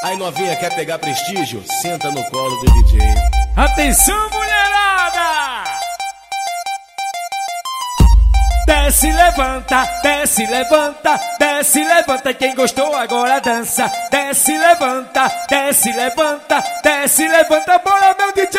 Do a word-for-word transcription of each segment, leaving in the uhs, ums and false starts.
Aí novinha, quer pegar prestígio? Senta no colo do D J. Atenção, mulherada! Desce, levanta, desce, levanta, desce, levanta. Quem gostou agora dança. Desce, levanta, desce, levanta, desce, levanta. Bora, meu D J!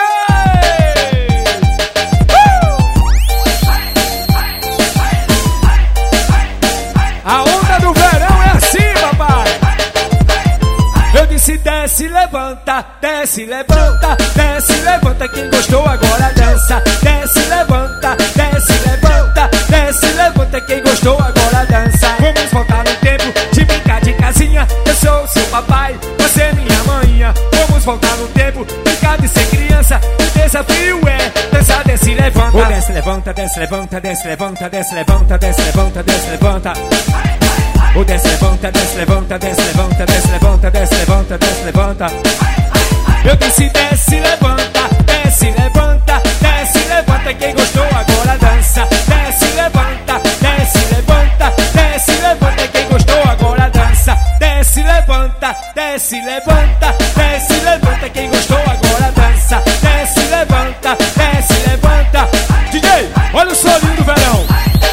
A onda do verão é assim, papai. Eu disse desce, levanta, desce, levanta, desce, levanta. Quem gostou agora dança. Desce, levanta, desce, levanta, desce, levanta. Quem gostou agora dança. Vamos voltar no tempo de brincar de casinha. Eu sou seu papai, você é minha manhã. Vamos voltar no tempo, brincar de ser criança. O desafio é dançar, desce, levanta. Oh, desce, levanta, desce, levanta, desce, levanta, desce, levanta, desce, levanta, desce, levanta. O desce, levanta, desce, levanta, desce, levanta, desce, levanta, desce, levanta, desce, levanta. Eu disse desce, levanta, desce, levanta, desce, levanta. Quem gostou agora dança. Desce, levanta, desce, levanta, desce, levanta. Quem gostou agora dança. Desce, levanta, desce, levanta, desce, levanta. Quem gostou agora dança. Desce, levanta, desce, levanta. D J, olha o solinho do verão.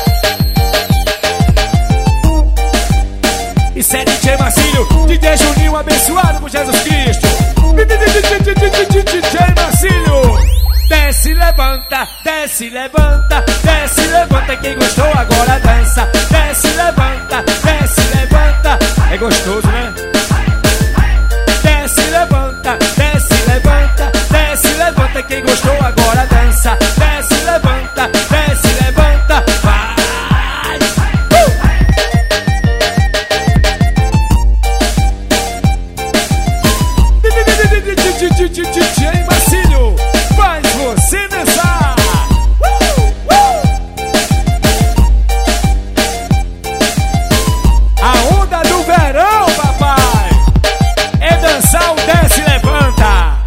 Isso é D J Marcílio, D J Juninho abençoado por Jesus Cristo. D J Marcílio. Desce, levanta, desce, levanta, desce, levanta. Quem gostou agora dança. Desce, levanta, desce, levanta. É gostoso.